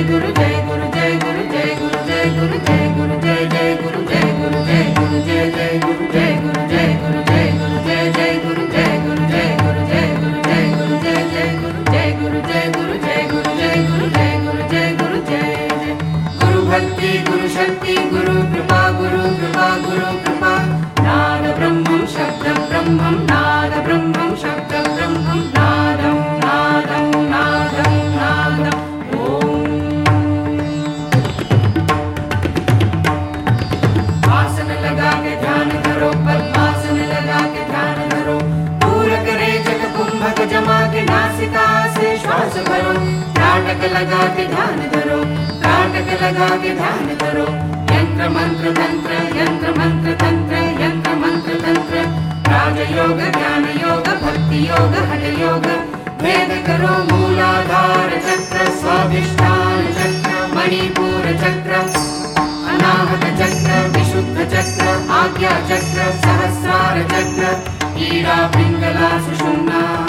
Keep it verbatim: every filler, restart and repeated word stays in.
गुरु जय गुरु जय गुरु जय गुरु जय गुरु जय गुरु जय जय गुरु जय गुरु जय गुरु जय जय गुरु जय गुरु जय गुरु जय गुरु जय जय गुरु जय गुरु जय गुरु जय गुरु जय गुरु जय जय गुरु जय गुरु जय गुरु जय गुरु जय गुरु जय गुरु जय गुरु जय जय गुरु भक्ति गुरु शक्ति गुरु कृपा गुरु कृपा गुरु कृपा नाद ब्रह्मं शब्द ब्रह्मं नाद ब्रह्मं शब्द ब्रह्मं नादं नादं नादं नादं ओम आसन लगा के ध्यान धरो पद्मासन लगा के ध्यान धरो पूरा करे जग कुंभक जमा के नासिका से श्वास भरो त्राटक लगा के ध्यान धरो त्राटक लगा के ध्यान धरो यंत्र मंत्र तंत्र यंत्र मंत्र तंत्र यंत्र मंत्र तंत्र राजयोग ज्ञान योग भक्ति योग हठ योग भेद करो मूलाधार चक्र स्वाधिष्ठान चक्र मणिपूर चक्र अनाहत चक्र विशुद्ध चक्र आज्ञा चक्र सहस्रार चक्र ईड़ा पिंगला सुषुम्ना